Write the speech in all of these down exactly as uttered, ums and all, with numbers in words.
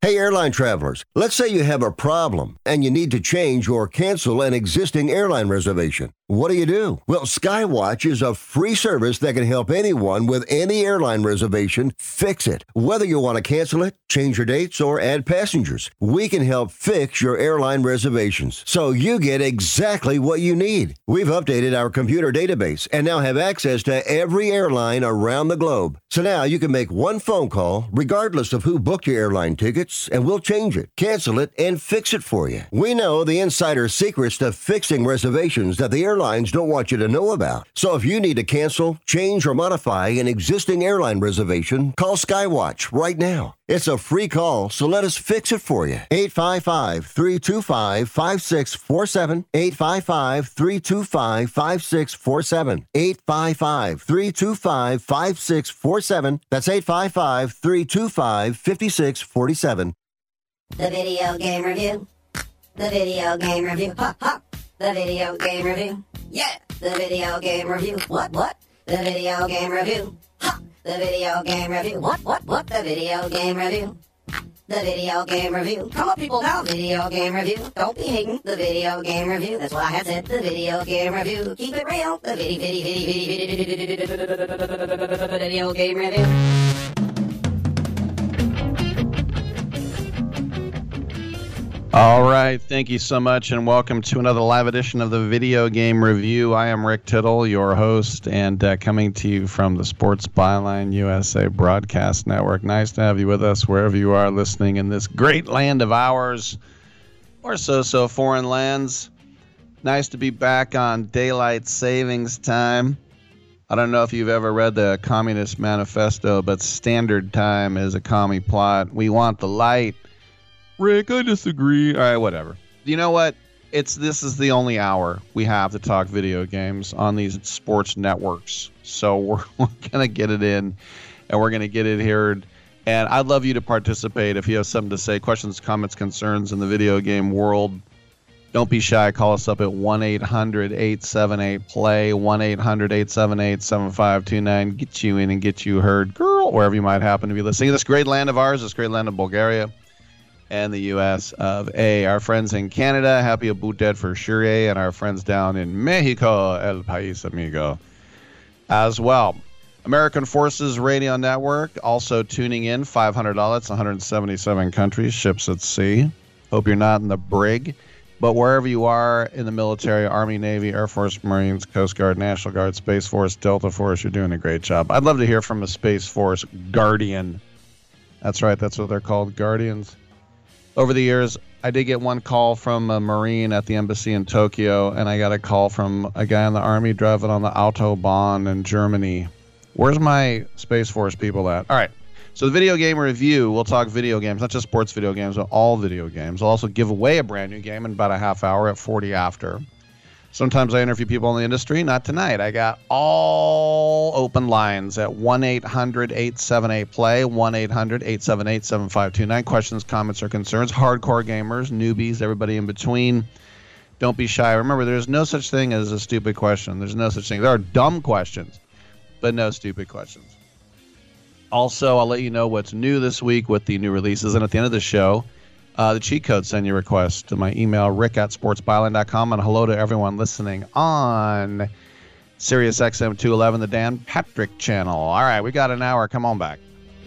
Hey, airline travelers, let's say you have a problem and you need to change or cancel an existing airline reservation. What do you do? Well, Skywatch is a free service that can help anyone with any airline reservation fix it. Whether you want to cancel it, change your dates, or add passengers, we can help fix your airline reservations so you get exactly what you need. We've updated our computer database and now have access to every airline around the globe. So now you can make one phone call regardless of who booked your airline tickets, and we'll change it, cancel it, and fix it for you. We know the insider secrets to fixing reservations that the airlines don't want you to know about. So if you need to cancel, change, or modify an existing airline reservation, call Skywatch right now. It's a free call, so let us fix it for you. eight five five, three two five, five six four seven. eight five five, three two five, five six four seven. eight five five, three two five, five six four seven. That's eight five five, three two five, five six four seven. The video game review. The video game review. Ha ha. The video game review. Yeah. The video game review. What what? The video game review. Ha. The video game review. What what what? The video game review. The video game review. Come on, people now. Video game review. Don't be hating. The video game review. That's what I had said. The video game review. Keep it real. The video video video video game review. All right, thank you so much, and welcome to another live edition of the Video Game Review. I am Rick Tittle, your host, and uh, coming to you from the Sports Byline U S A Broadcast Network. Nice to have you with us wherever you are listening in this great land of ours, or so-so foreign lands. Nice to be back on daylight savings time. I don't know if you've ever read the Communist Manifesto, but standard time is a commie plot. We want the light. Rick, I disagree. All right, whatever. You know what? It's this is the only hour we have to talk video games on these sports networks. So we're, we're going to get it in, and we're going to get it heard. And I'd love you to participate if you have something to say, questions, comments, concerns in the video game world. Don't be shy. Call us up at one eight hundred, eight seven eight, play, one eight hundred, eight seven eight, seven five two nine. Get you in and get you heard, girl, wherever you might happen to be listening. This great land of ours, this great land of Bulgaria, and the U S of A. Our friends in Canada, happy Abutet for sure, and our friends down in Mexico, El País Amigo, as well. American Forces Radio Network, also tuning in, five hundred dollars, one hundred seventy-seven countries, ships at sea. Hope you're not in the brig, but wherever you are in the military, Army, Navy, Air Force, Marines, Coast Guard, National Guard, Space Force, Delta Force, you're doing a great job. I'd love to hear from a Space Force Guardian. That's right, that's what they're called, Guardians. Over the years, I did get one call from a Marine at the embassy in Tokyo, and I got a call from a guy in the Army driving on the Autobahn in Germany. Where's my Space Force people at? All right, so the video game review, we'll talk video games, not just sports video games, but all video games. I'll also give away a brand new game in about a half hour at forty after. Sometimes I interview people in the industry. Not tonight. I got all open lines at one eight hundred, eight seven eight, play, one eight hundred, eight seven eight, seven five two nine. Questions, comments, or concerns. Hardcore gamers, newbies, everybody in between. Don't be shy. Remember, there's no such thing as a stupid question. There's no such thing. There are dumb questions, but no stupid questions. Also, I'll let you know what's new this week with the new releases. And at the end of the show, Uh, the cheat code, send your request to my email, rick at sportsbyline dot com. And hello to everyone listening on Sirius X M two eleven, the Dan Patrick channel. All right, we got an hour. Come on back.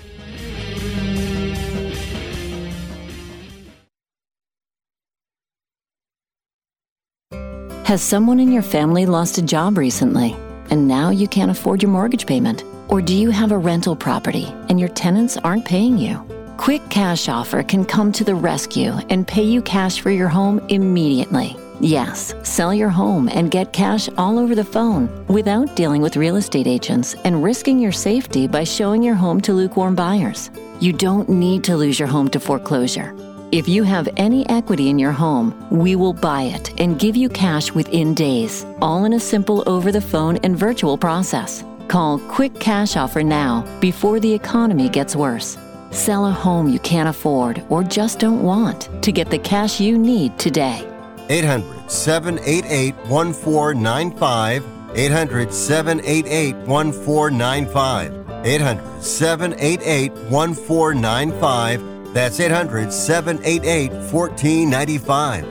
Has someone in your family lost a job recently, and now you can't afford your mortgage payment? Or do you have a rental property and your tenants aren't paying you? Quick Cash Offer can come to the rescue and pay you cash for your home immediately. Yes, sell your home and get cash all over the phone without dealing with real estate agents and risking your safety by showing your home to lukewarm buyers. You don't need to lose your home to foreclosure. If you have any equity in your home, we will buy it and give you cash within days, all in a simple over-the-phone and virtual process. Call Quick Cash Offer now before the economy gets worse. Sell a home you can't afford or just don't want to get the cash you need today. eight hundred, seven eight eight, one four nine five. eight hundred, seven eight eight, one four nine five. eight hundred, seven eight eight, one four nine five. That's eight hundred, seven eight eight, one four nine five.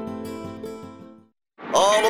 All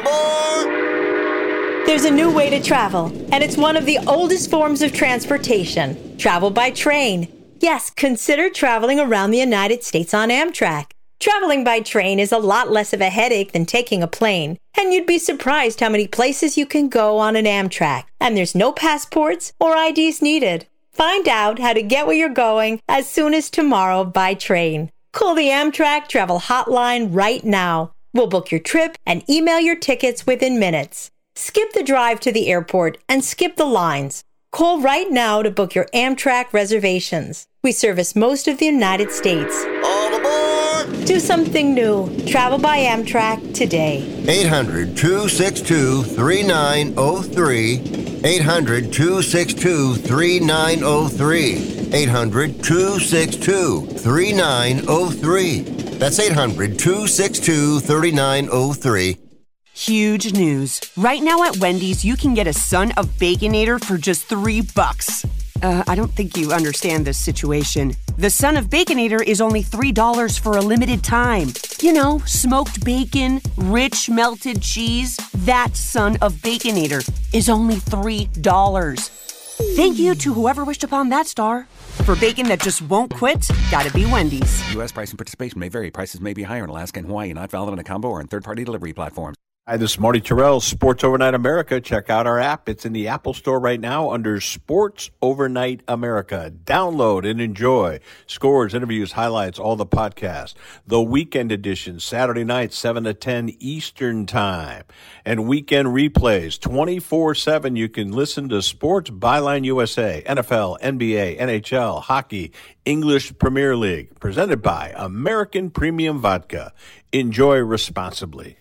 aboard! There's a new way to travel, and it's one of the oldest forms of transportation. Travel by train. Yes, consider traveling around the United States on Amtrak. Traveling by train is a lot less of a headache than taking a plane, and you'd be surprised how many places you can go on an Amtrak, and there's no passports or I Ds needed. Find out how to get where you're going as soon as tomorrow by train. Call the Amtrak Travel Hotline right now. We'll book your trip and email your tickets within minutes. Skip the drive to the airport and skip the lines. Call right now to book your Amtrak reservations. We service most of the United States. All aboard! Do something new. Travel by Amtrak today. eight hundred, two six two, three nine zero three. eight hundred, two six two, three nine zero three. eight hundred, two six two, three nine zero three. That's eight hundred, two six two, three nine zero three. Huge news. Right now at Wendy's, you can get a Son of Baconator for just three bucks. Uh, I don't think you understand this situation. The Son of Baconator is only three dollars for a limited time. You know, smoked bacon, rich melted cheese. That Son of Baconator is only three dollars. Thank you to whoever wished upon that star. For bacon that just won't quit, gotta be Wendy's. U S price and participation may vary. Prices may be higher in Alaska and Hawaii, not valid on a combo or on third-party delivery platforms. Hi, this is Marty Terrell, Sports Overnight America. Check out our app. It's in the Apple Store right now under Sports Overnight America. Download and enjoy. Scores, interviews, highlights, all the podcasts. The weekend edition, Saturday night, seven to ten Eastern Time. And weekend replays, twenty-four seven. You can listen to Sports Byline U S A, N F L, N B A, N H L, hockey, English Premier League. Presented by American Premium Vodka. Enjoy responsibly.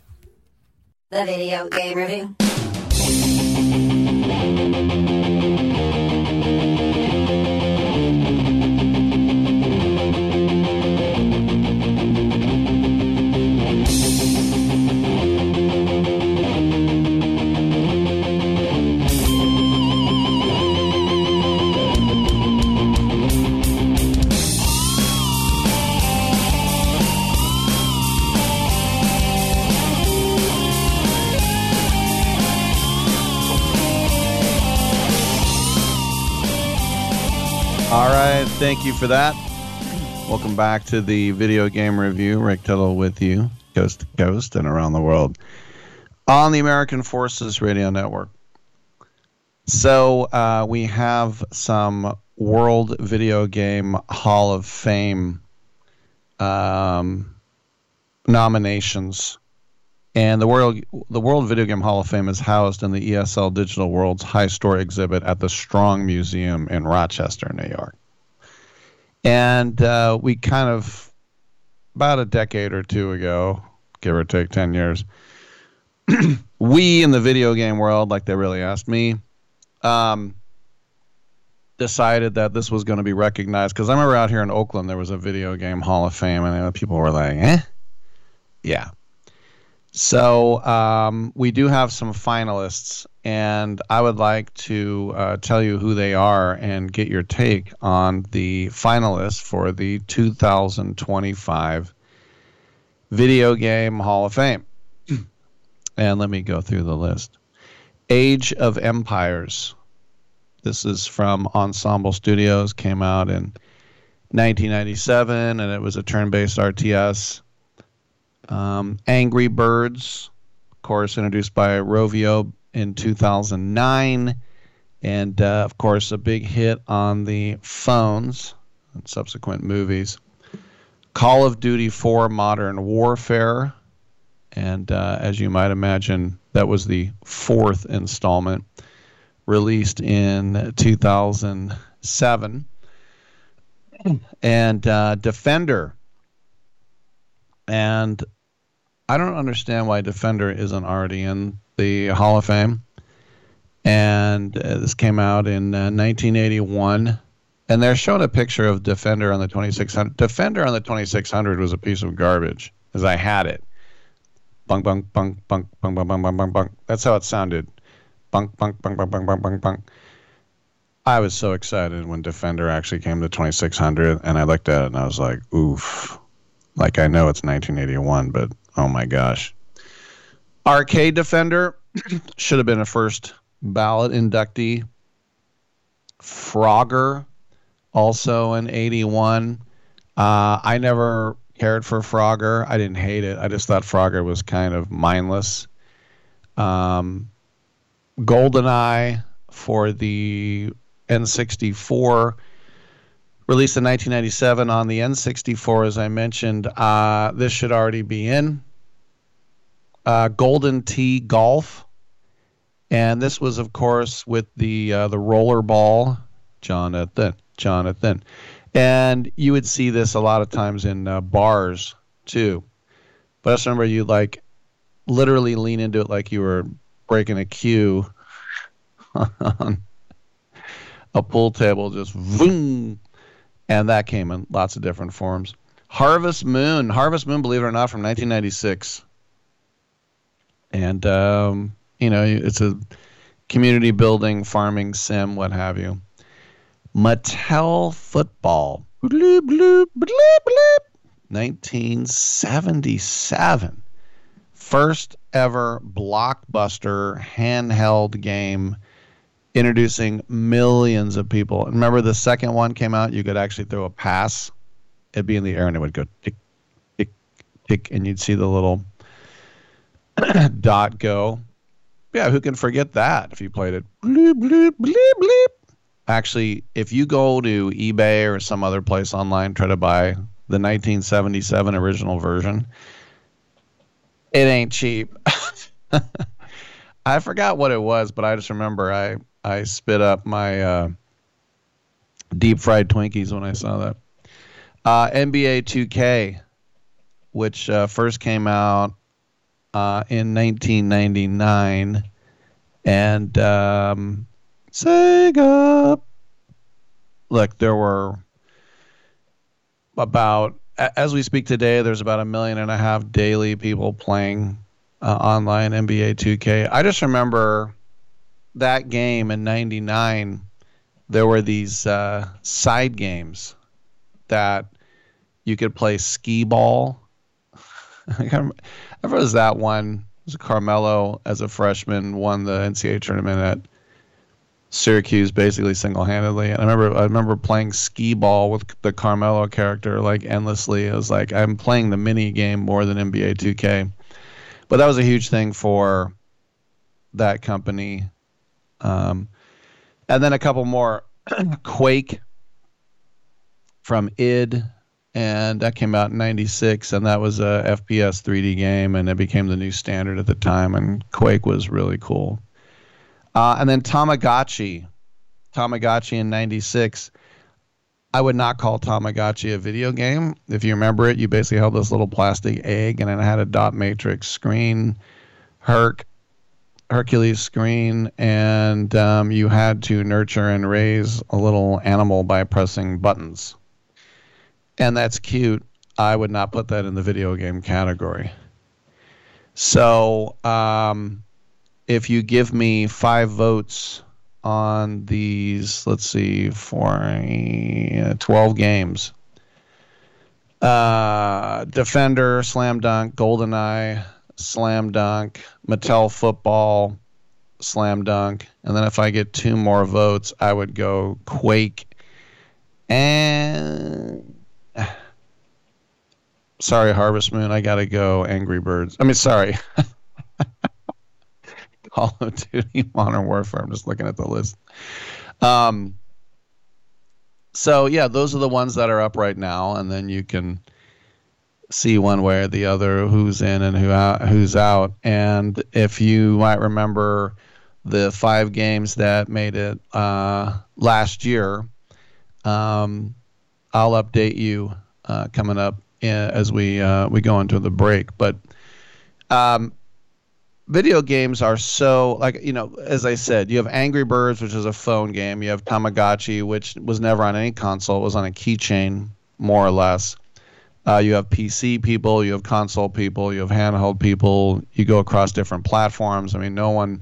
The Video Game Review. All right, thank you for that. Welcome back to the Video Game Review. Rick Tittle with you, coast to coast and around the world, on the American Forces Radio Network. So uh, we have some World Video Game Hall of Fame um, nominations. And the World the World Video Game Hall of Fame is housed in the E S L Digital World's High Story exhibit at the Strong Museum in Rochester, New York. And uh, we kind of, about a decade or two ago, give or take ten years, we in the video game world, like they really asked me, um, decided that this was going to be recognized. Because I remember out here in Oakland, there was a Video Game Hall of Fame, and people were like, eh? Yeah. So um, we do have some finalists, and I would like to uh, tell you who they are and get your take on the finalists for the two thousand twenty-five Video Game Hall of Fame. And let me go through the list. Age of Empires. This is from Ensemble Studios, came out in nineteen ninety-seven, and it was a turn-based R T S. Um, Angry Birds, of course, introduced by Rovio in two thousand nine, and uh, of course a big hit on the phones and subsequent movies. Call of Duty four Modern Warfare, and uh, as you might imagine, that was the fourth installment, released in two thousand seven. And uh, Defender. And I don't understand why Defender isn't already in the Hall of Fame. And uh, this came out in uh, nineteen eighty-one. And they're showing a picture of Defender on the twenty-six hundred. Defender on the twenty-six hundred was a piece of garbage, as I had it. Bunk, bunk, bunk, bunk, bunk, bunk, bunk, bunk, bunk, bunk. That's how it sounded. Bunk, bunk, bunk, bunk, bunk, bunk, bunk, bunk. I was so excited when Defender actually came to twenty-six hundred, and I looked at it and I was like, oof. Like, I know it's nineteen eighty-one, but oh my gosh. Arcade Defender should have been a first ballot inductee. Frogger, also in eighty-one. Uh, I never cared for Frogger. I didn't hate it. I just thought Frogger was kind of mindless. Um, GoldenEye for the N sixty-four, released in nineteen ninety-seven on the N sixty-four, as I mentioned. Uh, this should already be in. Uh, Golden Tee Golf. And this was, of course, with the uh, the roller ball, Jonathan, Jonathan. And you would see this a lot of times in uh, bars, too. But I just remember you, like, literally lean into it like you were breaking a cue on a pool table, just boom. And that came in lots of different forms. Harvest Moon. Harvest Moon, believe it or not, from nineteen ninety-six. And, um, you know, it's a community building, farming sim, what have you. Mattel Football. Bloop, bloop, bloop, bloop. nineteen seventy-seven. First ever blockbuster handheld game introducing millions of people. Remember the second one came out, you could actually throw a pass. It'd be in the air and it would go tick, tick, tick, and you'd see the little dot go. Yeah, who can forget that if you played it? Bloop, bloop, bloop, bloop. Actually, if you go to eBay or some other place online, try to buy the nineteen seventy-seven original version, it ain't cheap. I forgot what it was, but I just remember I, I spit up my uh, deep fried Twinkies when I saw that. Uh, N B A two K, which uh, first came out uh, in nineteen ninety-nine, and um, Sega. Look, there were about, as we speak today, there's about a million and a half daily people playing uh, online N B A two K. I just remember that game in ninety-nine, there were these uh, side games that you could play skee ball. I remember there was that one. It was Carmelo, as a freshman, won the N C A A tournament at Syracuse basically single-handedly. And I remember I remember playing skee ball with the Carmelo character like endlessly. It was like I'm playing the mini game more than N B A two K. But that was a huge thing for that company. Um, and then a couple more. Quake from id, and that came out in ninety-six, and that was a F P S three D game, and it became the new standard at the time, and Quake was really cool. Uh, and then Tamagotchi. Tamagotchi in ninety-six. I would not call Tamagotchi a video game. If you remember it, you basically held this little plastic egg, and it had a dot matrix screen, Herc, Hercules screen, and um, you had to nurture and raise a little animal by pressing buttons. And that's cute. I would not put that in the video game category. So um, if you give me five votes on these, let's see, for uh, twelve games, uh, Defender, Slam Dunk, GoldenEye, Slam Dunk, Mattel Football, Slam Dunk, and then if I get two more votes, I would go Quake and... Sorry, Harvest Moon, I gotta go Angry Birds. I mean, sorry. Call of Duty Modern Warfare. I'm just looking at the list. Um, so, yeah, those are the ones that are up right now, and then you can see one way or the other who's in and who out, who's out. And if you might remember the five games that made it uh, last year, um, I'll update you uh, coming up as we uh, we go into the break. But um, video games are so, like, you know, as I said, you have Angry Birds, which is a phone game. You have Tamagotchi, which was never on any console. It was on a keychain, more or less. Uh, you have P C people, you have console people, you have handheld people. You go across different platforms. I mean, no one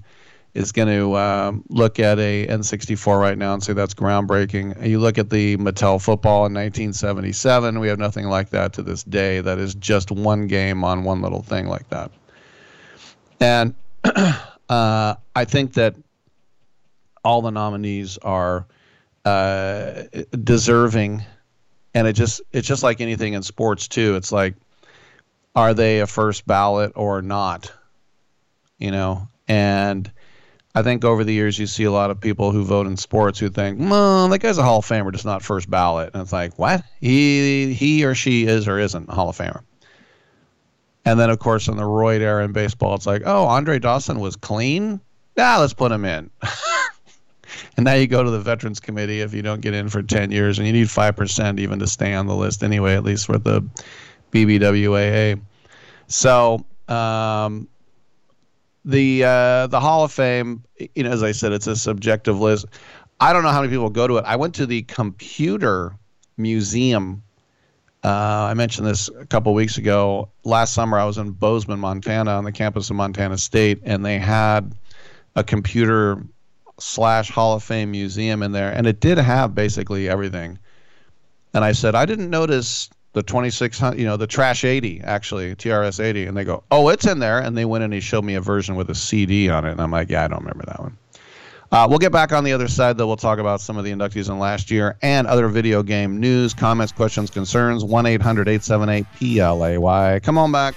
is going to um, look at a N sixty-four right now and say that's groundbreaking. You look at the Mattel football in nineteen seventy-seven, we have nothing like that to this day. That is just one game on one little thing like that. And uh, I think that all the nominees are uh, deserving, and it just it's just like anything in sports too. It's like, are they a first ballot or not? You know, and I think over the years you see a lot of people who vote in sports who think, well, that guy's a Hall of Famer, just not first ballot. And it's like, what? He he or she is or isn't a Hall of Famer. And then, of course, in the Royd era in baseball, it's like, oh, Andre Dawson was clean? Yeah, let's put him in. And now you go to the Veterans Committee if you don't get in for ten years, and you need five percent even to stay on the list anyway, at least with the B B W A A. So um, the uh, the Hall of Fame, you know, as I said, it's a subjective list. I don't know how many people go to it. I went to the Computer Museum. Uh, I mentioned this a couple weeks ago. Last summer, I was in Bozeman, Montana, on the campus of Montana State, and they had a computer slash Hall of Fame museum in there, and it did have basically everything. And I said, I didn't notice the twenty-six hundred, you know, the Trash eighty, actually, T R S eighty. And they go, oh, it's in there. And they went and he showed me a version with a C D on it. And I'm like, yeah, I don't remember that one. Uh, we'll get back on the other side, though. We'll talk about some of the inductees in last year and other video game news, comments, questions, concerns. one eight hundred eight seven eight P L A Y. Come on back.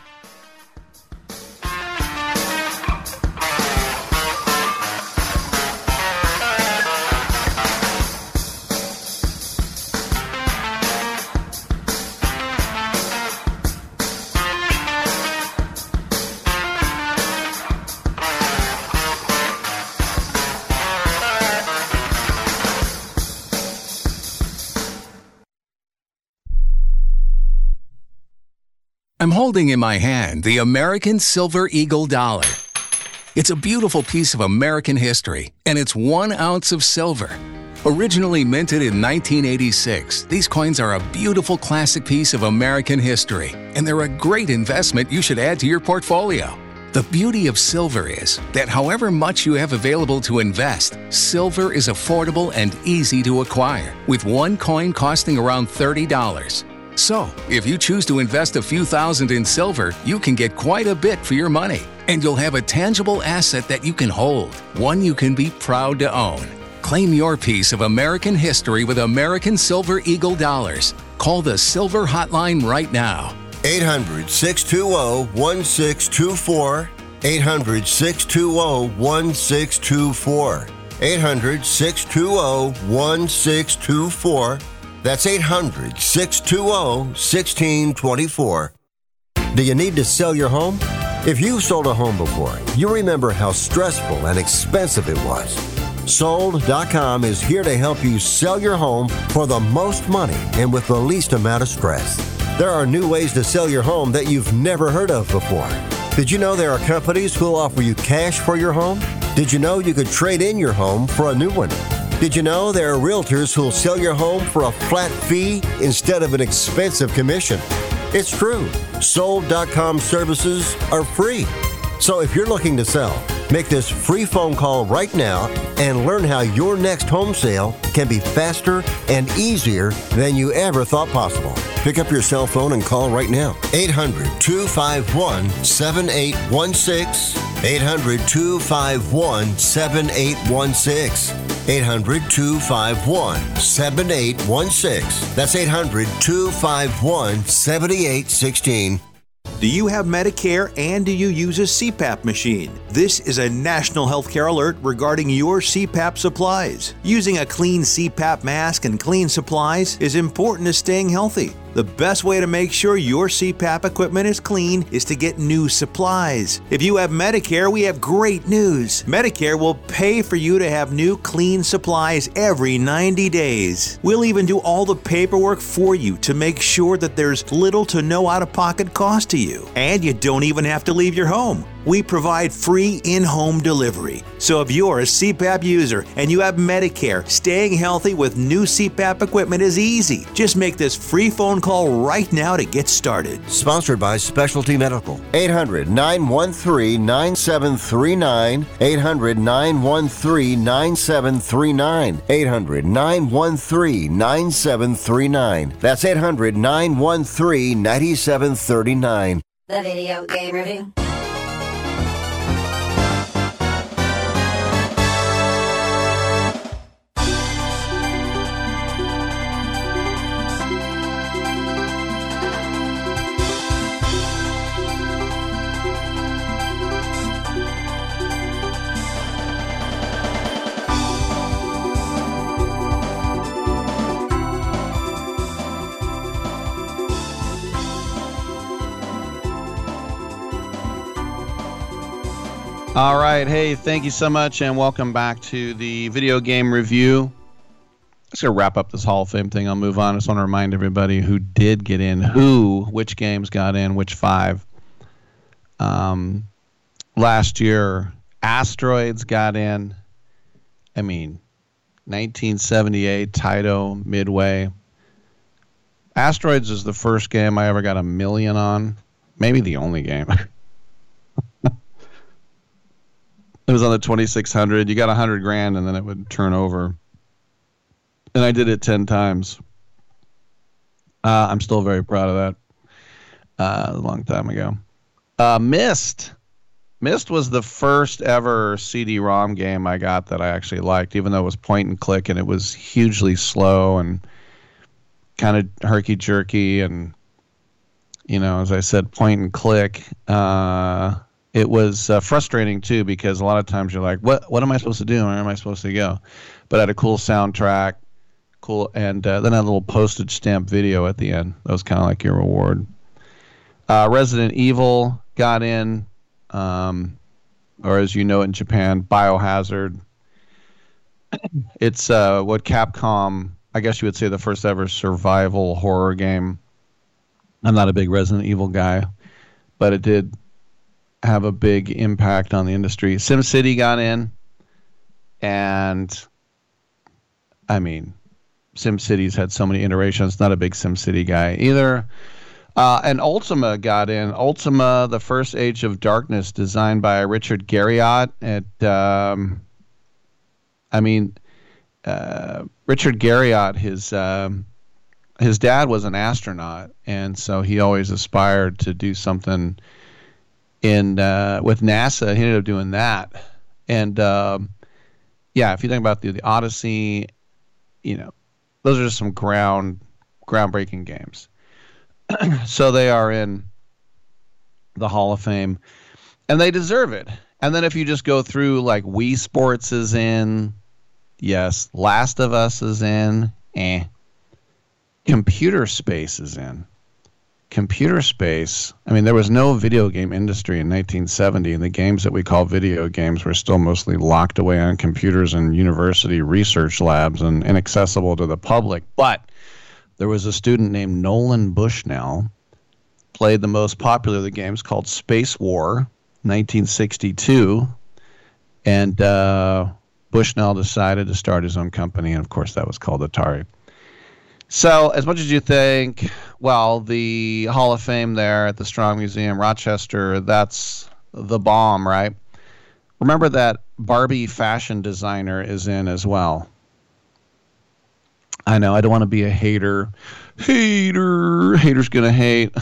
I'm holding in my hand the American Silver Eagle dollar. It's a beautiful piece of American history, and it's one ounce of silver. Originally minted in nineteen eighty-six, these coins are a beautiful classic piece of American history, and they're a great investment you should add to your portfolio. The beauty of silver is that however much you have available to invest, silver is affordable and easy to acquire, with one coin costing around thirty dollars. So, if you choose to invest a few thousand in silver, you can get quite a bit for your money, and you'll have a tangible asset that you can hold, one you can be proud to own. Claim your piece of American history with American Silver Eagle dollars. Call the Silver Hotline right now. eight hundred, six two zero, one six two four. eight hundred, six two zero, one six two four. eight hundred, six two zero, one six two four. That's eight hundred, six two zero, one six two four. Do you need to sell your home? If you've sold a home before, you remember how stressful and expensive it was. Sold dot com is here to help you sell your home for the most money and with the least amount of stress. There are new ways to sell your home that you've never heard of before. Did you know there are companies who'll offer you cash for your home? Did you know you could trade in your home for a new one? Did you know there are realtors who'll sell your home for a flat fee instead of an expensive commission? It's true. Sold dot com services are free. So if you're looking to sell, make this free phone call right now and learn how your next home sale can be faster and easier than you ever thought possible. Pick up your cell phone and call right now. eight hundred, two five one, seven eight one six. eight hundred, two five one, seven eight one six. eight hundred, two five one, seven eight one six. That's eight hundred, two five one, seven eight one six. Do you have Medicare and do you use a C PAP machine? This is a national healthcare alert regarding your C PAP supplies. Using a clean C PAP mask and clean supplies is important to staying healthy. The best way to make sure your C PAP equipment is clean is to get new supplies. If you have Medicare, we have great news. Medicare will pay for you to have new clean supplies every ninety days. We'll even do all the paperwork for you to make sure that there's little to no out-of-pocket cost to you. And you don't even have to leave your home. we provide free in-home delivery. So if you're a C PAP user and you have Medicare, staying healthy with new C PAP equipment is easy. Just make this free phone call right now to get started. Sponsored by Specialty Medical. eight hundred, nine one three, nine seven three nine. eight hundred, nine one three, nine seven three nine. eight hundred, nine one three, nine seven three nine. That's eight hundred, nine one three, nine seven three nine. The Video Game Review. All right. Hey, thank you so much, and welcome back to the Video Game Review. Just going to wrap up this Hall of Fame thing. I'll move on. I just want to remind everybody who did get in, who, which games got in, which five. Um, last year, Asteroids got in. I mean, nineteen seventy-eight, Taito, Midway. Asteroids is the first game I ever got a million on. Maybe the only game. It was on the twenty-six hundred. You got a hundred grand, and then it would turn over. And I did it ten times. Uh, I'm still very proud of that. Uh, a long time ago. Uh, Myst. Myst was the first ever C D ROM game I got that I actually liked, even though it was point and click, and it was hugely slow and kind of herky-jerky. And, you know, as I said, point and click. Uh... It was uh, frustrating, too, because a lot of times you're like, what What am I supposed to do? Where am I supposed to go? But it had a cool soundtrack, cool, and uh, then a little postage stamp video at the end. That was kind of like your reward. Uh, Resident Evil got in, um, or as you know in Japan, Biohazard. It's uh, what Capcom, I guess you would say, the first ever survival horror game. I'm not a big Resident Evil guy, but it did have a big impact on the industry. SimCity got in, and I mean, SimCity's had so many iterations. Not a big SimCity guy either. Uh, and Ultima got in. Ultima, the first Age of Darkness, designed by Richard Garriott. At, um, I mean, uh, Richard Garriott, his um, his dad was an astronaut, and so he always aspired to do something in uh, with NASA. He ended up doing that. And um, yeah, if you think about the, the Odyssey, you know, those are just some ground groundbreaking games. So they are in the Hall of Fame, and they deserve it. And then if you just go through, like, Wii Sports is in, yes. Last of Us is in, eh. Computer Space is in. Computer Space, I mean, there was no video game industry in nineteen seventy, and the games that we call video games were still mostly locked away on computers in university research labs and inaccessible to the public. But there was a student named Nolan Bushnell, played the most popular of the games called Space War, nineteen sixty-two, and uh, Bushnell decided to start his own company, and of course that was called Atari. So, as much as you think, well, the Hall of Fame there at the Strong Museum, Rochester, that's the bomb, right? Remember that Barbie fashion designer is in as well. I know, I don't want to be a hater. Hater. Hater's going to hate.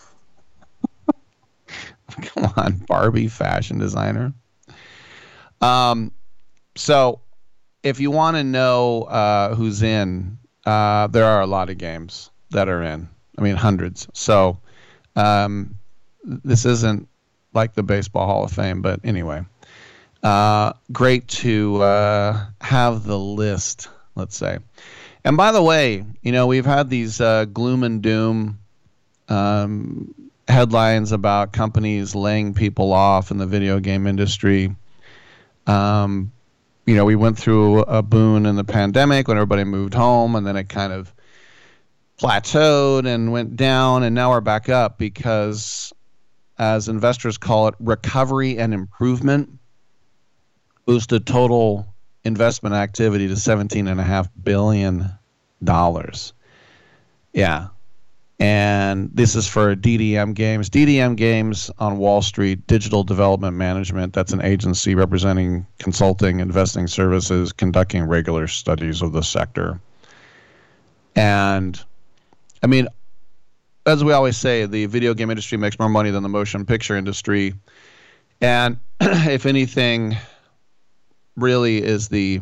Come on, Barbie fashion designer. Um, so, if you want to know uh, who's in, Uh, there are a lot of games that are in. I mean, hundreds. So um, this isn't like the Baseball Hall of Fame, but anyway. Uh, great to uh, have the list, let's say. And by the way, you know, we've had these uh, gloom and doom um, headlines about companies laying people off in the video game industry. Um You know, we went through a boon in the pandemic when everybody moved home, and then it kind of plateaued and went down, and now we're back up because as investors call it, recovery and improvement, boosted total investment activity to seventeen point five billion dollars. Yeah. And this is for D D M Games. D D M Games on Wall Street, Digital Development Management. That's an agency representing consulting, investing services, conducting regular studies of the sector. And, I mean, as we always say, the video game industry makes more money than the motion picture industry. And if anything, really is the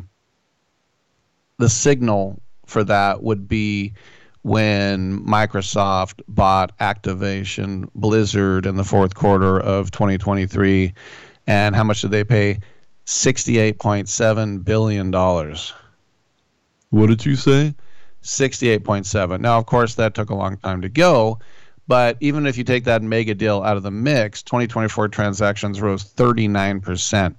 the signal for that would be when Microsoft bought Activision Blizzard in the fourth quarter of twenty twenty-three. And how much did they pay? sixty-eight point seven billion dollars. What did you say? sixty-eight point seven. Now, of course, that took a long time to go. But even if you take that mega deal out of the mix, twenty twenty-four transactions rose thirty-nine percent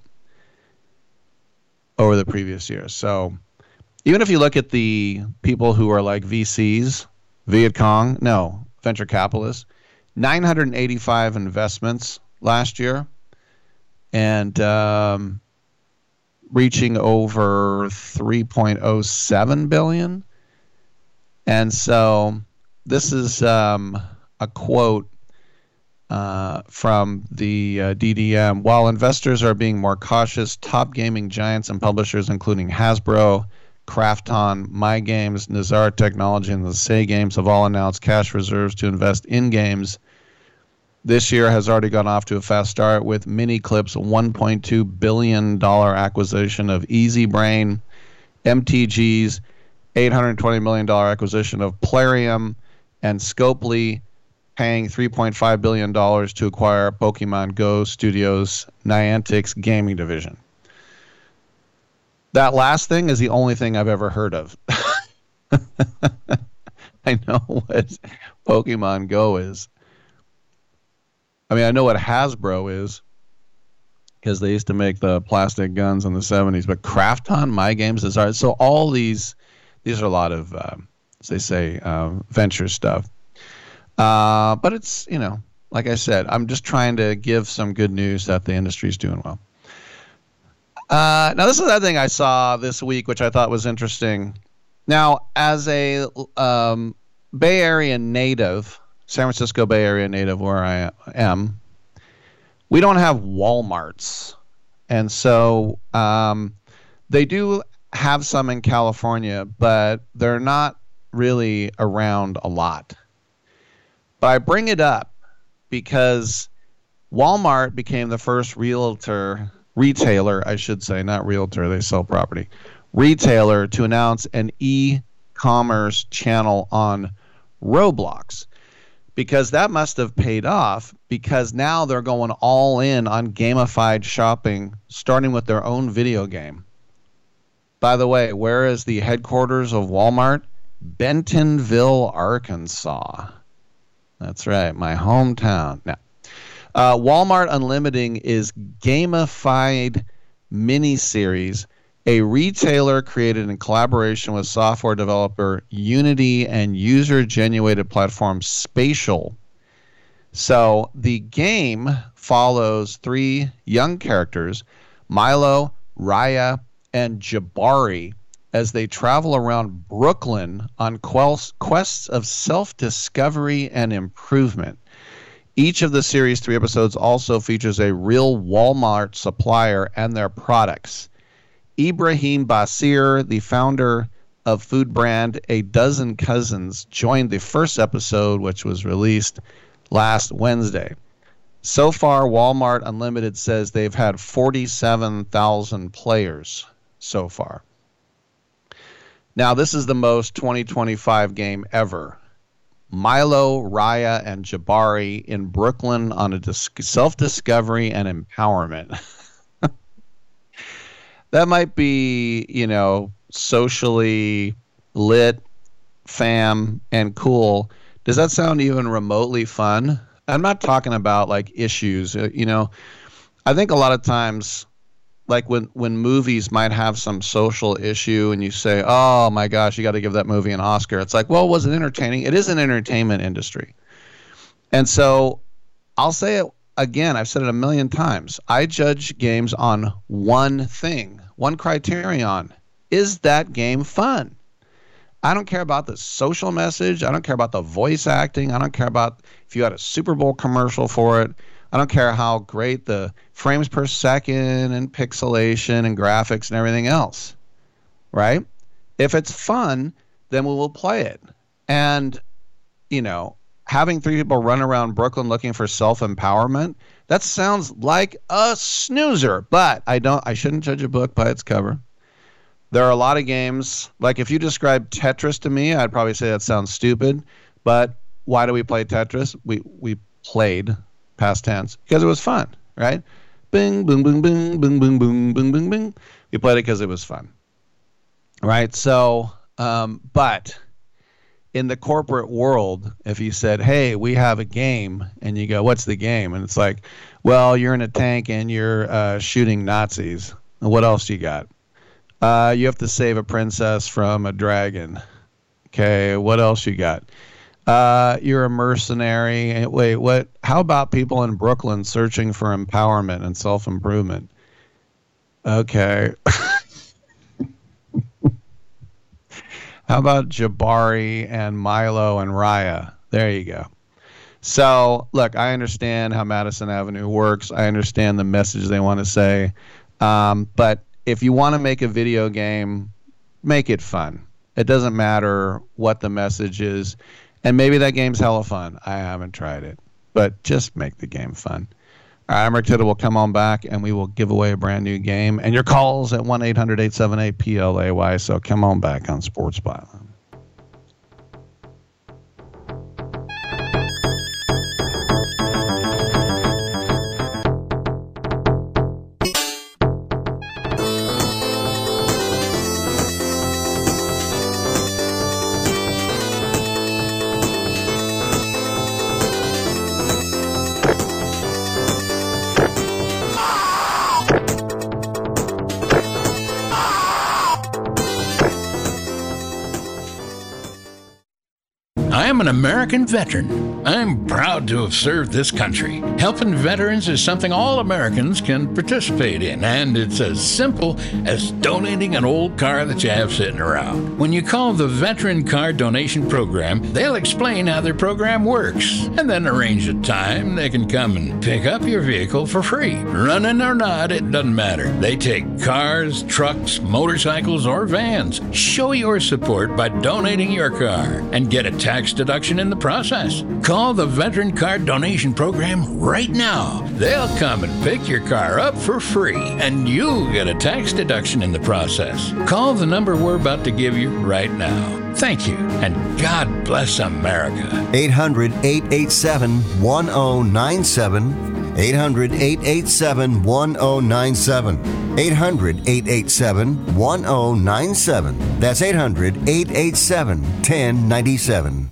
over the previous year. So even if you look at the people who are like V Cs, Viet Cong, no, venture capitalists, nine hundred eighty-five investments last year, and um, reaching over three point oh seven billion dollars. And so this is um, a quote uh, from the uh, D D M. While investors are being more cautious, top gaming giants and publishers, including Hasbro, Krafton, MyGames, Nazar Technology, and the Say Games have all announced cash reserves to invest in games. This year has already gone off to a fast start with Miniclip's one point two billion dollars acquisition of Easy Brain, M T G's eight hundred twenty million dollars acquisition of Plarium, and Scopely paying three point five billion dollars to acquire Pokemon Go Studios' Niantic's gaming division. That last thing is the only thing I've ever heard of. I know what Pokemon Go is. I mean, I know what Hasbro is because they used to make the plastic guns in the seventies, but Krafton, MyGames, is art. So all these, these are a lot of, uh, as they say, uh, venture stuff. Uh, but it's, you know, like I said, I'm just trying to give some good news that the industry's doing well. Uh, now, this is another thing I saw this week, which I thought was interesting. Now, as a um, Bay Area native, San Francisco Bay Area native where I am, we don't have Walmarts. And so um, they do have some in California, but they're not really around a lot. But I bring it up because Walmart became the first realtor, retailer, I should say, not realtor, they sell property, retailer to announce an e-commerce channel on Roblox. Because that must have paid off, because now they're going all in on gamified shopping, starting with their own video game. By the way, where is the headquarters of Walmart? Bentonville, Arkansas. That's right, my hometown. Now, uh, Walmart Unlimited is gamified miniseries, a retailer created in collaboration with software developer Unity and user-generated platform Spatial. So the game follows three young characters, Milo, Raya, and Jabari, as they travel around Brooklyn on quests of self-discovery and improvement. Each of the series' three episodes also features a real Walmart supplier and their products. Ibrahim Basir, the founder of food brand A Dozen Cousins, joined the first episode, which was released last Wednesday. So far, Walmart Unlimited says they've had forty-seven thousand players so far. Now, this is the most twenty twenty-five game ever. Milo, Raya, and Jabari in Brooklyn on a dis- self-discovery and empowerment. That might be, you know, socially lit, fam, and cool. Does that sound even remotely fun? I'm not talking about, like, issues. Uh, you know, I think a lot of times, like, when, when movies might have some social issue and you say, oh, my gosh, you got to give that movie an Oscar. It's like, well, was it entertaining? It is an entertainment industry. And so I'll say it again, I've said it a million times. I judge games on one thing, one criterion. Is that game fun? I don't care about the social message. I don't care about the voice acting. I don't care about if you had a Super Bowl commercial for it. I don't care how great the frames per second and pixelation and graphics and everything else, right? If it's fun, then we will play it. And, you know, having three people run around Brooklyn looking for self-empowerment, that sounds like a snoozer. But I don't. I shouldn't judge a book by its cover. There are a lot of games, like if you describe Tetris to me, I'd probably say that sounds stupid. But why do we play Tetris? We we played, past tense, because it was fun, right? Bing, boom, boom, bing, boom, boom, boom, boom, boom, bing. We played it because it was fun, right? So, um, but in the corporate world, if you said, hey, we have a game, and you go, what's the game? And it's like, well, you're in a tank and you're uh, shooting Nazis. And what else do you got? Uh, you have to save a princess from a dragon. Okay, what else you got? Uh, you're a mercenary. Wait, what? How about people in Brooklyn searching for empowerment and self-improvement? Okay. How about Jabari and Milo and Raya? There you go. So, look, I understand how Madison Avenue works. I understand the message they want to say. Um, but if you want to make a video game, make it fun. It doesn't matter what the message is. And maybe that game's hella fun. I haven't tried it. But just make the game fun. All right, I'm Rick Tittle. We'll come on back, and we will give away a brand new game. And your calls at one eight hundred eight seven eight P L A Y. So come on back on Sports Byline. I am an American veteran. I'm proud to have served this country. Helping veterans is something all Americans can participate in, and it's as simple as donating an old car that you have sitting around. When you call the Veteran Car Donation Program, they'll explain how their program works, and then arrange a time they can come and pick up your vehicle for free. Running or not, it doesn't matter. They take cars, trucks, motorcycles, or vans. Show your support by donating your car and get a tax deduction in the process. Call the Veteran Car Donation Program right now. They'll come and pick your car up for free, and you'll get a tax deduction in the process. Call the number we're about to give you right now. Thank you, and God bless America. eight hundred eight eight seven one oh nine seven. eight hundred eight eight seven one oh nine seven. eight hundred eight eight seven one oh nine seven. That's eight hundred eight eight seven one oh nine seven.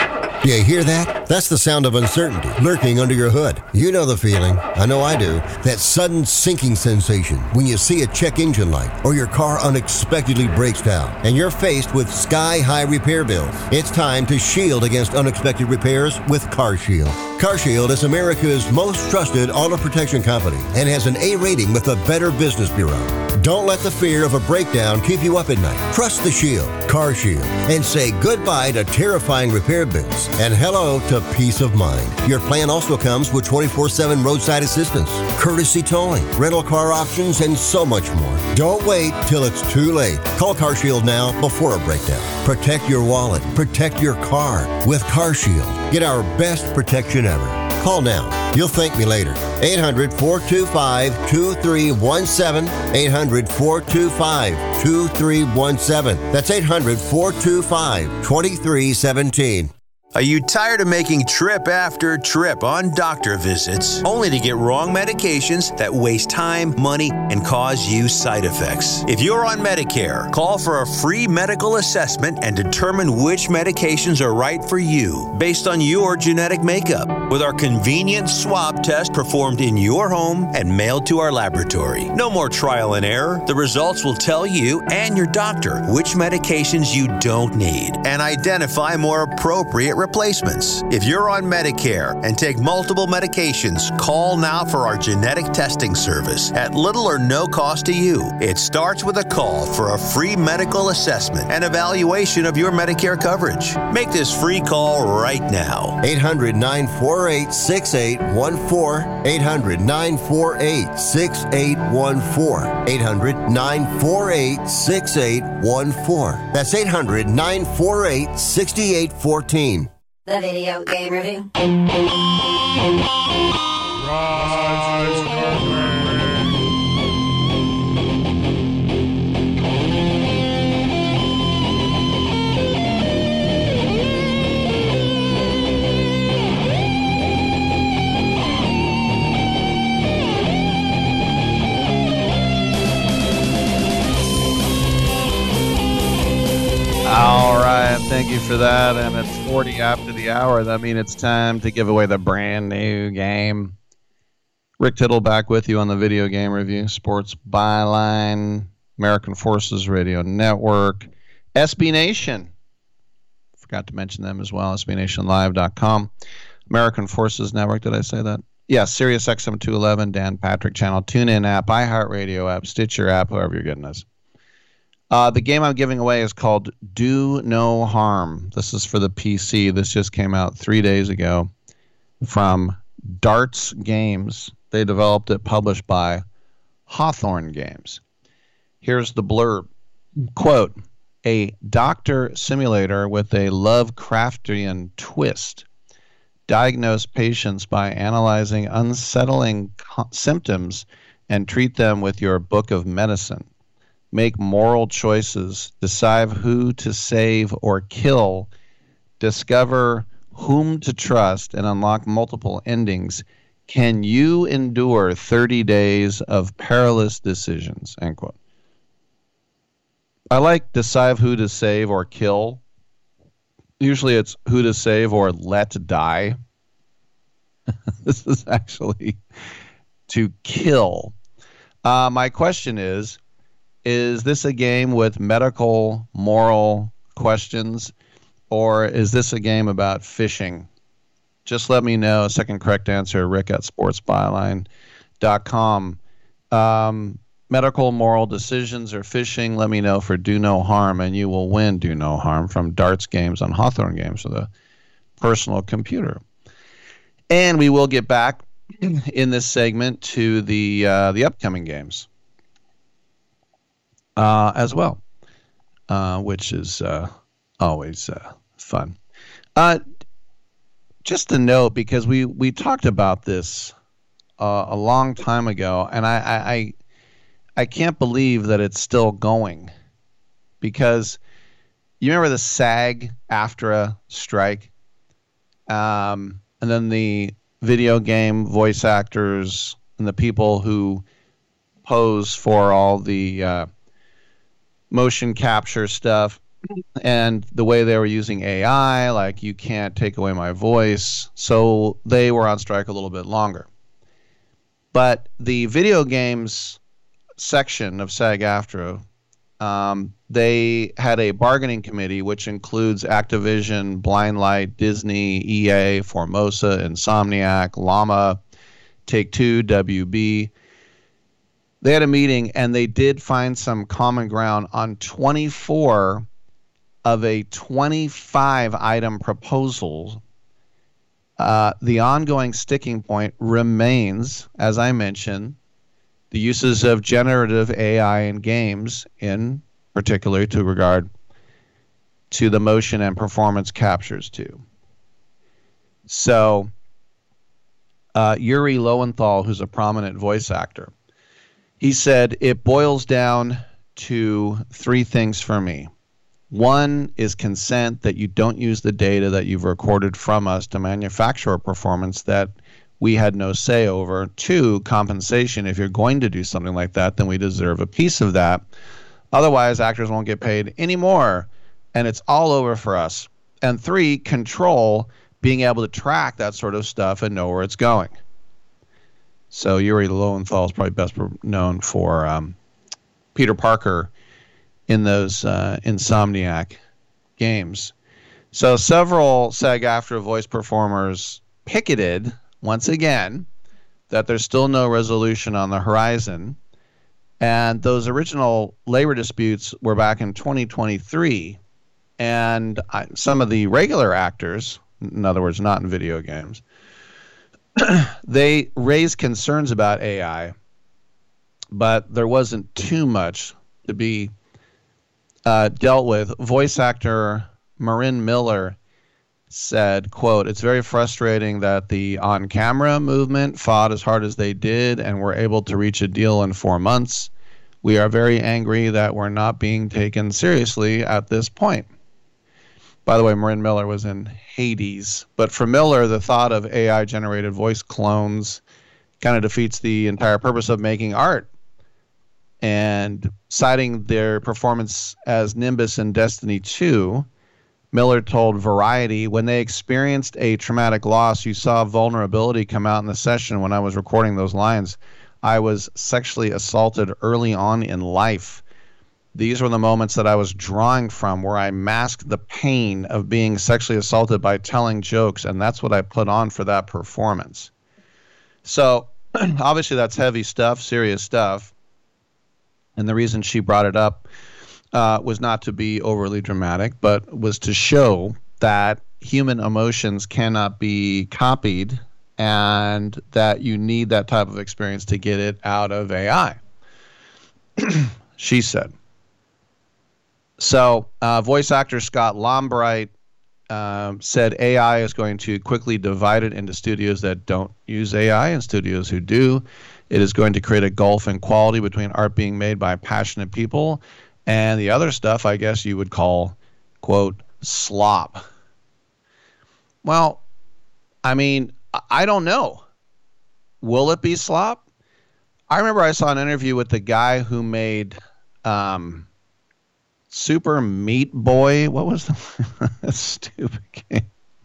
You hear that? That's the sound of uncertainty lurking under your hood. You know the feeling. I know I do. That sudden sinking sensation when you see a check engine light or your car unexpectedly breaks down and you're faced with sky-high repair bills. It's time to shield against unexpected repairs with CarShield. CarShield is America's most trusted auto protection company and has an A rating with the Better Business Bureau. Don't let the fear of a breakdown keep you up at night. Trust the Shield, CarShield, and say goodbye to terrifying repair bills and hello to peace of mind. Your plan also comes with twenty-four seven roadside assistance, courtesy towing, rental car options, and so much more. Don't wait till it's too late. Call CarShield now before a breakdown. Protect your wallet. Protect your car with CarShield. Get our best protection ever. Call now. You'll thank me later. eight hundred four two five two three one seven. eight hundred four two five two three one seven. That's eight hundred four two five two three one seven. Are you tired of making trip after trip on doctor visits only to get wrong medications that waste time, money, and cause you side effects? If you're on Medicare, call for a free medical assessment and determine which medications are right for you based on your genetic makeup with our convenient swab test performed in your home and mailed to our laboratory. No more trial and error. The results will tell you and your doctor which medications you don't need and identify more appropriate replacements. If you're on Medicare and take multiple medications, call now for our genetic testing service at little or no cost to you. It starts with a call for a free medical assessment and evaluation of your Medicare coverage. Make this free call right now. eight hundred, nine four eight, six eight one four. eight hundred, nine four eight, six eight one four. eight hundred, nine four eight, six eight one four. That's eight hundred, nine four eight, six eight one four. The Video Game Review. All right, thank you for that. And it's forty after the hour. That means it's time to give away the brand new game. Rick Tittle back with you on the Video Game Review. Sports Byline, American Forces Radio Network, S B Nation. Forgot to mention them as well, S B Nation Live dot com. American Forces Network, did I say that? Yeah, Sirius X M two eleven, Dan Patrick Channel, TuneIn app, iHeartRadio app, Stitcher app, however you're getting us. Uh, the game I'm giving away is called Do No Harm. This is for the P C. This just came out three days ago from Darts Games. They developed it, published by Hawthorne Games. Here's the blurb. Quote, a doctor simulator with a Lovecraftian twist. Diagnose patients by analyzing unsettling co- symptoms and treat them with your book of medicine. Make moral choices, decide who to save or kill, discover whom to trust, and unlock multiple endings. Can you endure thirty days of perilous decisions? End quote. I like decide who to save or kill. Usually it's who to save or let die. This is actually to kill. Uh, my question is, Is this a game with medical, moral questions, or is this a game about fishing? Just let me know. Second correct answer, Rick at sports byline dot com. Um, medical, moral decisions or fishing, let me know for Do No Harm, and you will win Do No Harm from Darts Games on Hawthorne Games with a personal computer. And we will get back in this segment to the uh, the upcoming games. Uh, as well, uh, which is uh, always uh, fun. Uh, just a note, because we, we talked about this uh, a long time ago, and I, I, I I can't believe that it's still going. Because you remember the SAG-AFTRA strike? Um, and then the video game voice actors and the people who pose for all the uh, motion capture stuff, and the way they were using A I, like you can't take away my voice. So they were on strike a little bit longer. But the video games section of SAG-AFTRA, um, they had a bargaining committee, which includes Activision, Blindlight, Disney, E A, Formosa, Insomniac, Llama, Take-Two, W B. They had a meeting, and they did find some common ground on twenty-four of a twenty-five item proposal. Uh, the ongoing sticking point remains, as I mentioned, the uses of generative A I in games, in particular to regard to the motion and performance captures too. So, uh, Yuri Lowenthal, who's a prominent voice actor, he said, it boils down to three things for me. One is consent, that you don't use the data that you've recorded from us to manufacture a performance that we had no say over. Two, compensation. If you're going to do something like that, then we deserve a piece of that. Otherwise, actors won't get paid anymore, and it's all over for us. And three, control, being able to track that sort of stuff and know where it's going. So Yuri Lowenthal is probably best known for um, Peter Parker in those uh, Insomniac games. So several SAG-AFTRA voice performers picketed, once again, that there's still no resolution on the horizon. And those original labor disputes were back in twenty twenty-three. And I, some of the regular actors, in other words, not in video games, they raised concerns about A I, but there wasn't too much to be uh, dealt with. Voice actor Marin Miller said, quote, "It's very frustrating that the on-camera movement fought as hard as they did and were able to reach a deal in four months. We are very angry that we're not being taken seriously at this point." By the way, Marin Miller was in Hades. But for Miller, the thought of A I-generated voice clones kind of defeats the entire purpose of making art. And citing their performance as Nimbus in Destiny two, Miller told Variety, "When they experienced a traumatic loss, you saw vulnerability come out in the session when I was recording those lines. I was sexually assaulted early on in life. These were the moments that I was drawing from where I masked the pain of being sexually assaulted by telling jokes, and that's what I put on for that performance." So obviously that's heavy stuff, serious stuff. And the reason she brought it up uh, was not to be overly dramatic, but was to show that human emotions cannot be copied and that you need that type of experience to get it out of A I. She said. So uh, voice actor Scott Lombright um, said A I is going to quickly divide it into studios that don't use A I and studios who do. It is going to create a gulf in quality between art being made by passionate people and the other stuff I guess you would call, quote, slop. Well, I mean, I don't know. Will it be slop? I remember I saw an interview with the guy who made um, Super Meat Boy. What was the stupid game?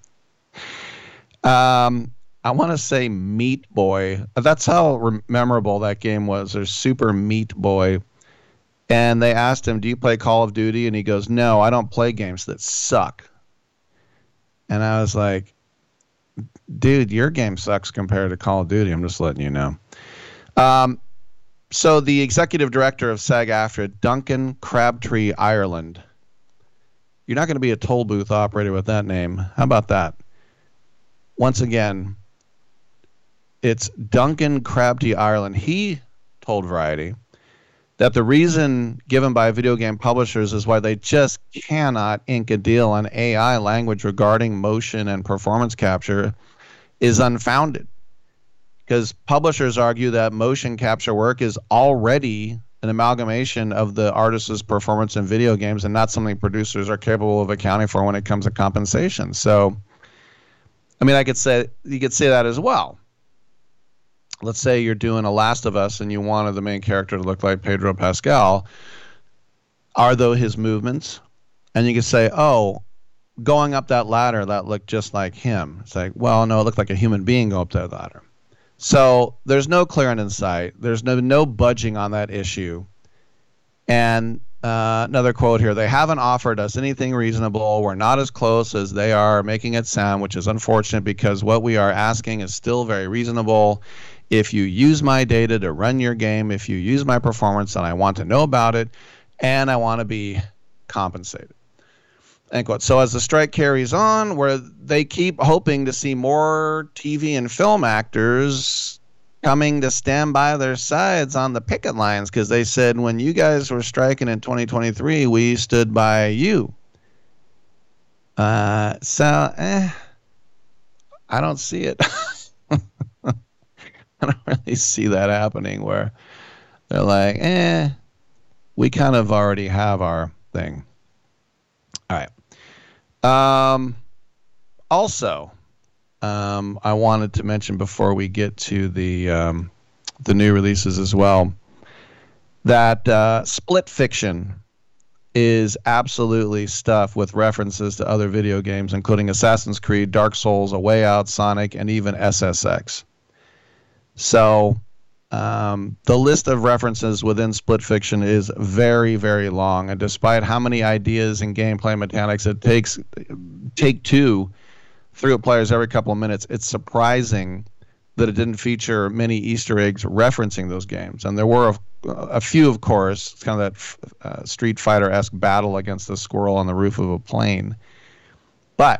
Um, I want to say Meat Boy. That's how re- memorable that game was. There's Super Meat Boy. And they asked him, "Do you play Call of Duty?" And he goes, "No, I don't play games that suck." And I was like, dude, your game sucks compared to Call of Duty. I'm just letting you know. Um, so the executive director of SAG-AFTRA, Duncan Crabtree Ireland. You're not going to be a toll booth operator with that name. How about that? Once again, it's Duncan Crabtree Ireland. He told Variety that the reason given by video game publishers is why they just cannot ink a deal on A I language regarding motion and performance capture is unfounded. Because publishers argue that motion capture work is already an amalgamation of the artist's performance in video games and not something producers are capable of accounting for when it comes to compensation. So, I mean, I could say you could say that as well. Let's say you're doing a Last of Us and you wanted the main character to look like Pedro Pascal. Are those his movements? And you could say, oh, going up that ladder, that looked just like him. It's like, well, no, it looked like a human being go up that ladder. So there's no clear end in sight. There's no no budging on that issue. And uh, another quote here, "They haven't offered us anything reasonable. We're not as close as they are making it sound, which is unfortunate because what we are asking is still very reasonable. If you use my data to run your game, if you use my performance, then I want to know about it, and I want to be compensated." End quote. So as the strike carries on, where they keep hoping to see more T V and film actors coming to stand by their sides on the picket lines, because they said when you guys were striking in twenty twenty-three, we stood by you. Uh, so, eh, I don't see it. I don't really see that happening where they're like, eh, we kind of already have our thing. All right. Um, also, um, I wanted to mention before we get to the um, the new releases as well, that uh, Split Fiction is absolutely stuffed with references to other video games, including Assassin's Creed, Dark Souls, A Way Out, Sonic, and even S S X. So Um, the list of references within Split Fiction is very, very long, and despite how many ideas and gameplay mechanics it takes, Take-Two threw at players every couple of minutes, it's surprising that it didn't feature many Easter eggs referencing those games. And there were a, a few, of course. It's kind of that uh, Street Fighter-esque battle against the squirrel on the roof of a plane. But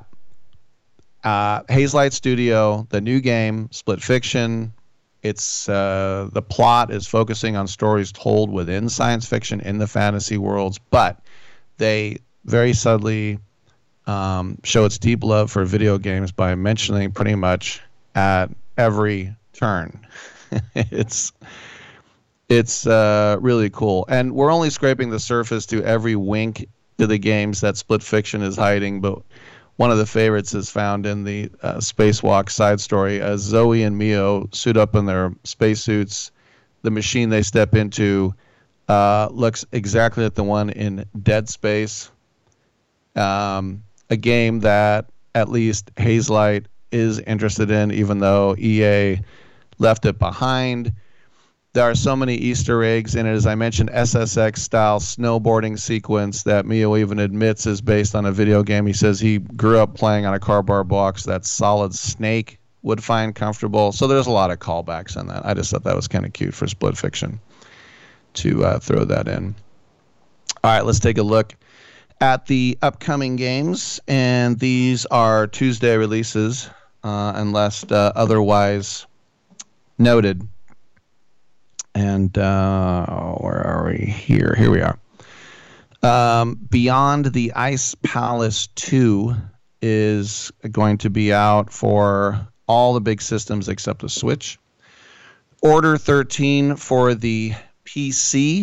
uh, Hazelight Studio, the new game, Split Fiction, it's uh, the plot is focusing on stories told within science fiction in the fantasy worlds, but they very subtly um, show its deep love for video games by mentioning pretty much at every turn. it's it's uh, really cool, and we're only scraping the surface to every wink to the games that Split Fiction is hiding, but one of the favorites is found in the uh, Spacewalk side story as Zoe and Mio suit up in their spacesuits. The machine they step into uh, looks exactly like the one in Dead Space, um, a game that at least Hazelight is interested in, even though E A left it behind. There are so many Easter eggs in it. As I mentioned, S S X-style snowboarding sequence that Mio even admits is based on a video game. He says he grew up playing on a cardboard box that Solid Snake would find comfortable. So there's a lot of callbacks in that. I just thought that was kind of cute for Split Fiction to uh, throw that in. All right, let's take a look at the upcoming games. And these are Tuesday releases, uh, unless uh, otherwise noted. And uh, where are we? Here. Here we are. Um, Beyond the Ice Palace two is going to be out for all the big systems except the Switch. Order thirteen for the P C.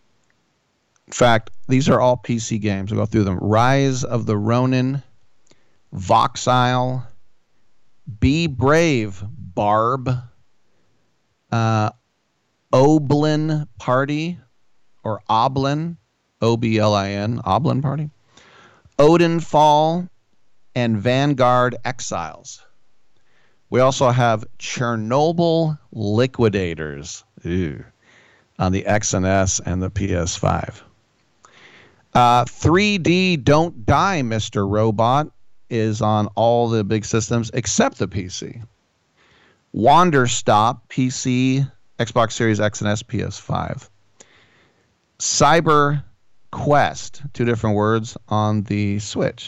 In fact, these are all P C games. We'll go through them. Rise of the Ronin, Voxile, Be Brave, Barb, uh, Oblin Party, or Oblin, O B L I N, Oblin Party, Odin Fall, and Vanguard Exiles. We also have Chernobyl Liquidators ew, on the X and S and the P S five. Uh, three D Don't Die, Mister Robot is on all the big systems except the P C. Wander Stop, P C, Xbox Series X and S, P S five. Cyber Quest, two different words, on the Switch.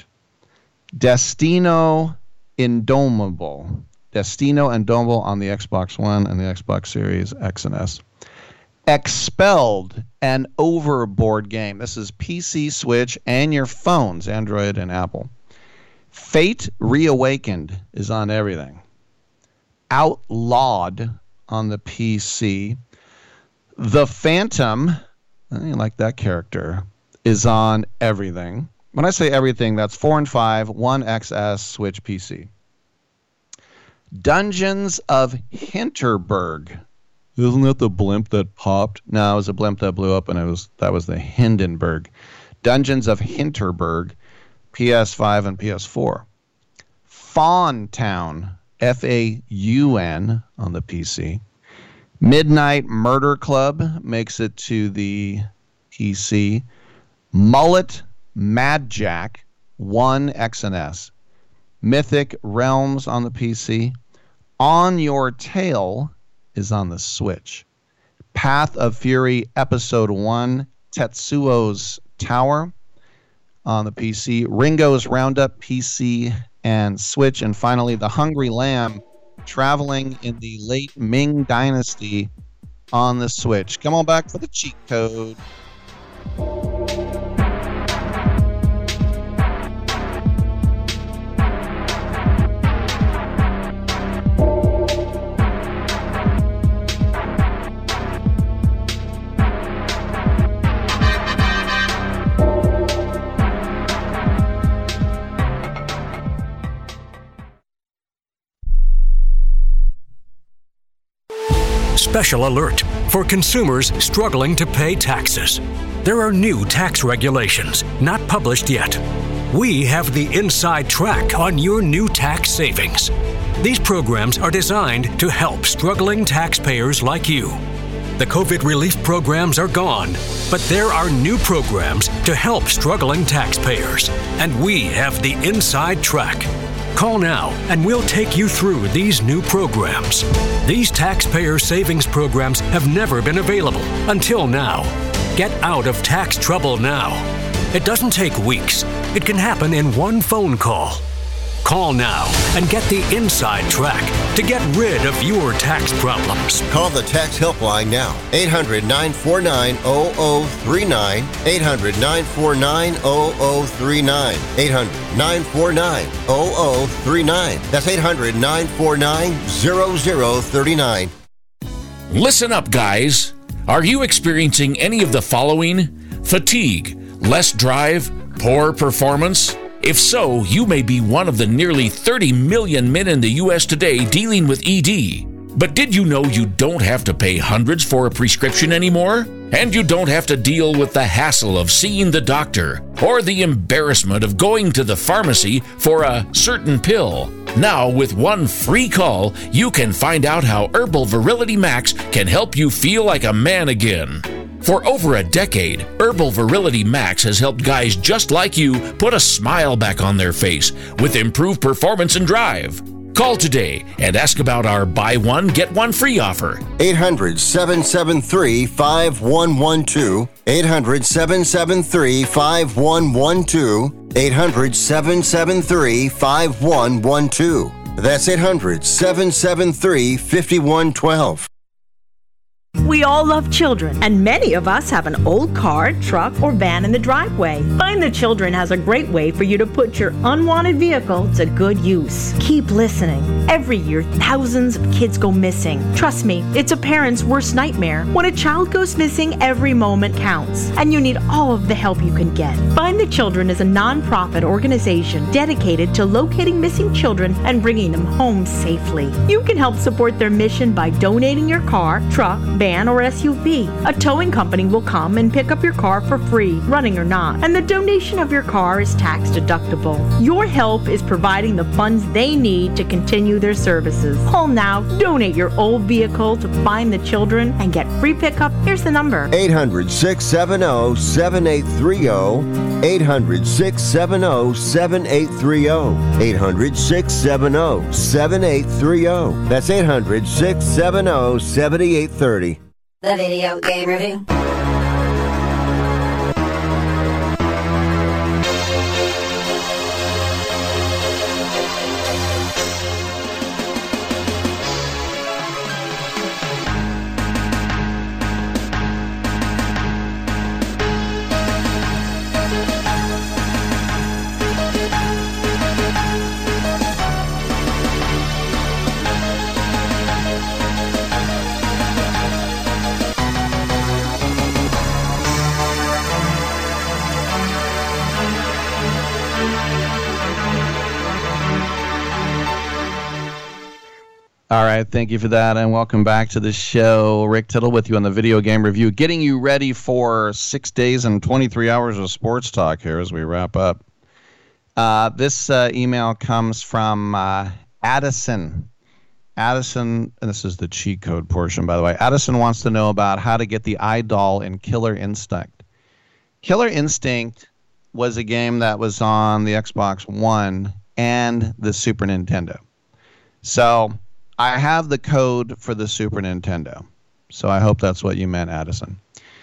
Destino Indomable. Destino Indomable on the Xbox One and the Xbox Series X and S. Expelled, an Overboard game. This is P C, Switch, and your phones, Android and Apple. Fate Reawakened is on everything. Outlawed on the P C. The Phantom, I like that character, is on everything. When I say everything, that's four and five, One X S, Switch, P C. Dungeons of Hinterberg. Isn't that the blimp that popped? No, it was a blimp that blew up, and it was that was the Hindenburg. Dungeons of Hinterberg, P S five and P S four. Faun Town, F A U N, on the P C. Midnight Murder Club makes it to the P C. Mullet Mad Jack, one X and S. Mythic Realms on the P C. On Your Tail is on the Switch. Path of Fury Episode one, Tetsuo's Tower on the P C. Ringo's Roundup, P C and Switch. And finally, The Hungry Lamb, traveling in the late Ming Dynasty on the Switch. Come on back for the cheat code. Special alert for consumers struggling to pay taxes. There are new tax regulations, not published yet. We have the inside track on your new tax savings. These programs are designed to help struggling taxpayers like you. The COVID relief programs are gone, but there are new programs to help struggling taxpayers, and we have the inside track. Call now and we'll take you through these new programs. These taxpayer savings programs have never been available until now. Get out of tax trouble now. It doesn't take weeks. It can happen in one phone call. Call now and get the inside track to get rid of your tax problems. Call the tax helpline now. eight hundred, nine four nine, zero zero three nine. eight hundred, nine four nine, zero zero three nine. eight hundred, nine four nine, zero zero three nine. That's eight hundred, nine four nine, zero zero three nine. Listen up, guys. Are you experiencing any of the following? Fatigue, less drive, poor performance? If so, you may be one of the nearly thirty million men in the U S today dealing with E D. But did you know you don't have to pay hundreds for a prescription anymore? And you don't have to deal with the hassle of seeing the doctor or the embarrassment of going to the pharmacy for a certain pill. Now, with one free call, you can find out how Herbal Virility Max can help you feel like a man again. For over a decade, Herbal Virility Max has helped guys just like you put a smile back on their face with improved performance and drive. Call today and ask about our buy one, get one free offer. eight hundred, seven seven three, five one one two. eight hundred, seven seven three, five one one two. eight hundred, seven seven three, five one one two. That's eight hundred, seven seven three, five one one two. We all love children, and many of us have an old car, truck, or van in the driveway. Find the Children has a great way for you to put your unwanted vehicle to good use. Keep listening. Every year, thousands of kids go missing. Trust me, it's a parent's worst nightmare. When a child goes missing, every moment counts, and you need all of the help you can get. Find the Children is a non-profit organization dedicated to locating missing children and bringing them home safely. You can help support their mission by donating your car, truck, van, or S U V. A towing company will come and pick up your car for free, running or not, and the donation of your car is tax deductible. Your help is providing the funds they need to continue their services. Call now, donate your old vehicle to Find the Children, and get free pickup. Here's the number. eight hundred, six seven zero, seven eight three zero. eight hundred, six seven zero, seven eight three zero. eight hundred, six seven zero, seven eight three zero. That's eight hundred, six seven zero, seven eight three zero. The Video Game Review. All right, thank you for that, and welcome back to the show. Rick Tittle with you on the Video Game Review, getting you ready for six days and twenty-three hours of sports talk here as we wrap up. Uh, this uh, email comes from uh, Addison. Addison, and this is the cheat code portion, by the way. Addison wants to know about how to get the iDoll in Killer Instinct. Killer Instinct was a game that was on the Xbox One and the Super Nintendo. So I have the code for the Super Nintendo, so I hope that's what you meant, Addison.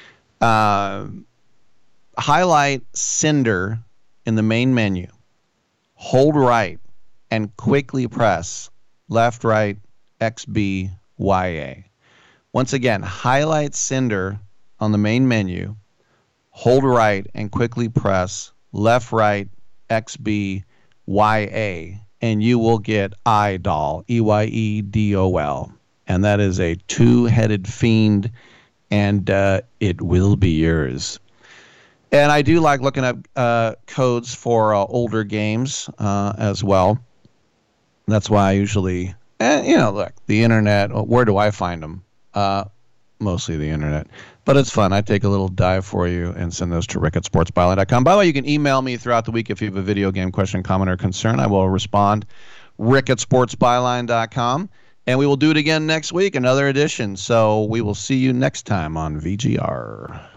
Uh, highlight Cinder in the main menu. Hold right and quickly press left, right, X, B, Y, A. Once again, highlight Cinder on the main menu. Hold right and quickly press left, right, X, B, Y, A. And you will get iDoll, E Y E D O L. And that is a two-headed fiend, and uh, it will be yours. And I do like looking up uh, codes for uh, older games uh, as well. That's why I usually, eh, you know, look, the internet, where do I find them? Uh, mostly the internet. But it's fun. I take a little dive for you and send those to rick at sports byline dot com. By the way, you can email me throughout the week if you have a video game question, comment, or concern. I will respond. rick at sports byline dot com. And we will do it again next week, another edition. So we will see you next time on V G R.